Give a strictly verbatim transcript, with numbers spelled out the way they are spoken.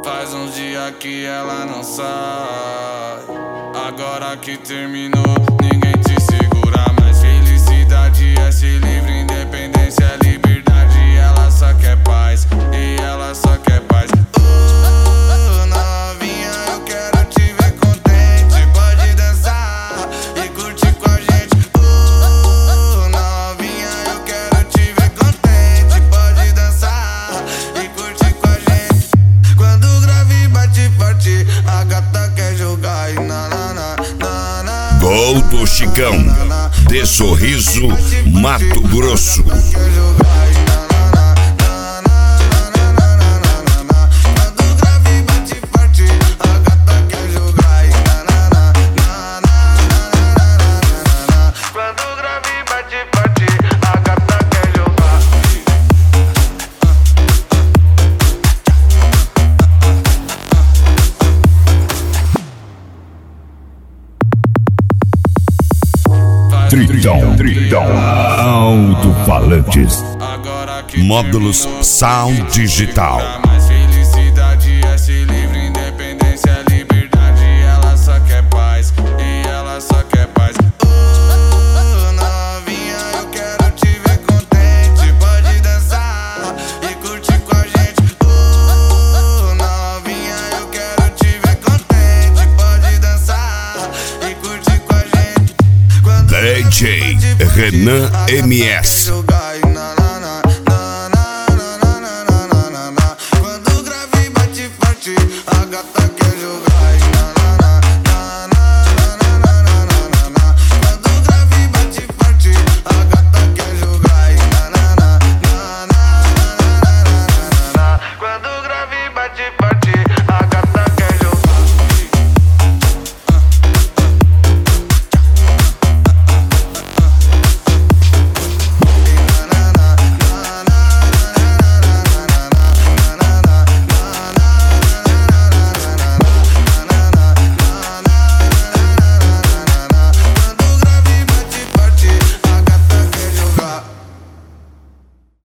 Faz uns dias que ela não sai. Agora que terminou, ninguém te segura mais. Felicidade é ser livre, independência é liberdade. Ela só quer paz, e ela só quer paz. Oh, novinha, eu quero te ver contente. Pode dançar e curtir com a gente. Oh, novinha, eu quero te ver contente. Pode dançar e curtir com a gente. Quando o grave bate forte, a gata quer jogar e na na na na na. Gol do Chicão, de Sorriso, Mato Grosso. Tritão, Tritão, Alto-Falantes, módulos Sound Digital. Mais felicidade é ser livre, independência é liberdade. Ela só quer paz, e ela só quer paz. Oh, novinha, eu quero te ver contente. Pode dançar e curtir com a gente. Oh, novinha, eu quero te ver contente. Pode dançar e curtir com a gente. D J Renan M S. Quando o grave bate forte, a gata quer jogar. Quando o grave bate forte, a gata quer jogar. Quando o grave bate forte.